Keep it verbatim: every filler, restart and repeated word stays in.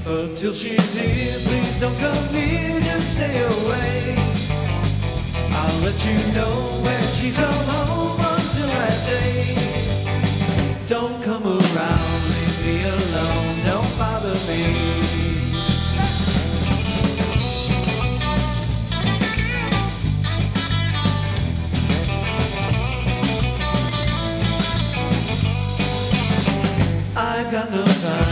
Until she's here, please don't come near, just stay away. I'll let you know when she come home until that day. Don't come around, leave me alone, don't bother me. I've got no time